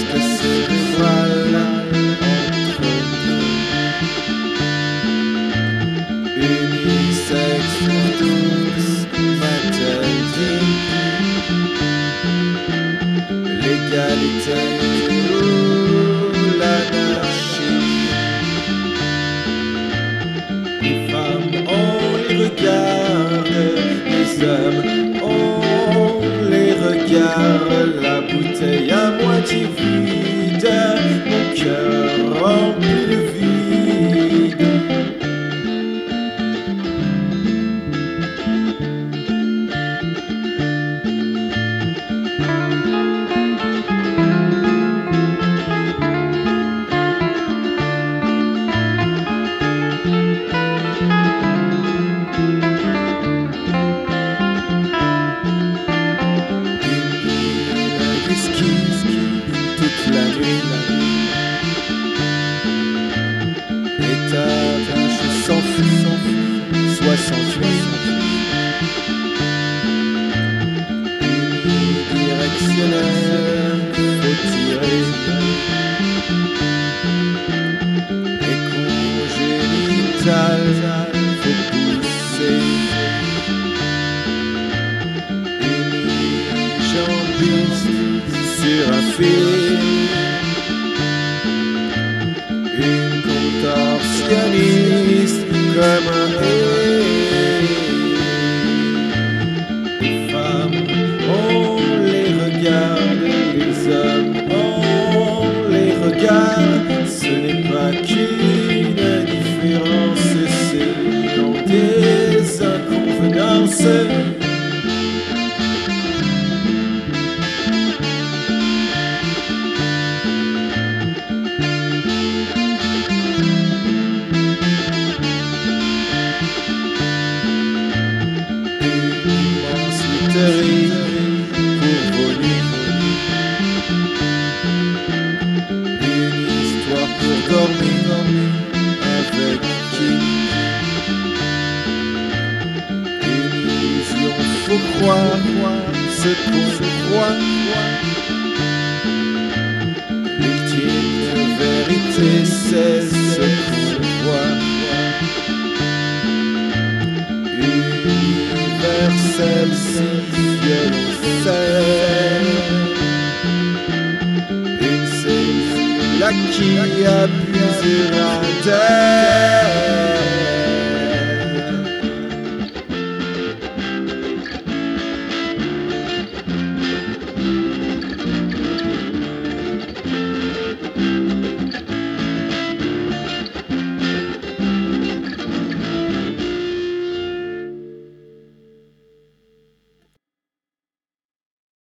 que cérébrale entre nous. Unisexe pour tous, m'interdit. L'égalité ou l'anarchie. Les femmes ont les regards, les hommes ont les regards. La bouteille à moitié vide, mon cœur rempli de vide. Toute la nuit, étage sans fuite, 68, unidirectionnel, faut tirer, et congénital, faut pousser, unijambiste sur un fil. Une contorsionniste comme un Les femmes ont les regards, les hommes ont les regards. Ce n'est pas qu'une différence, c'est des inconvenances. Pour vos nuits, une histoire pour dormir avec qui? Une illusion, faut croire ce qu'on croit. L'ultime vérité, c'est ce qu'on voit. Universel, une cellule qui abusera d'elle.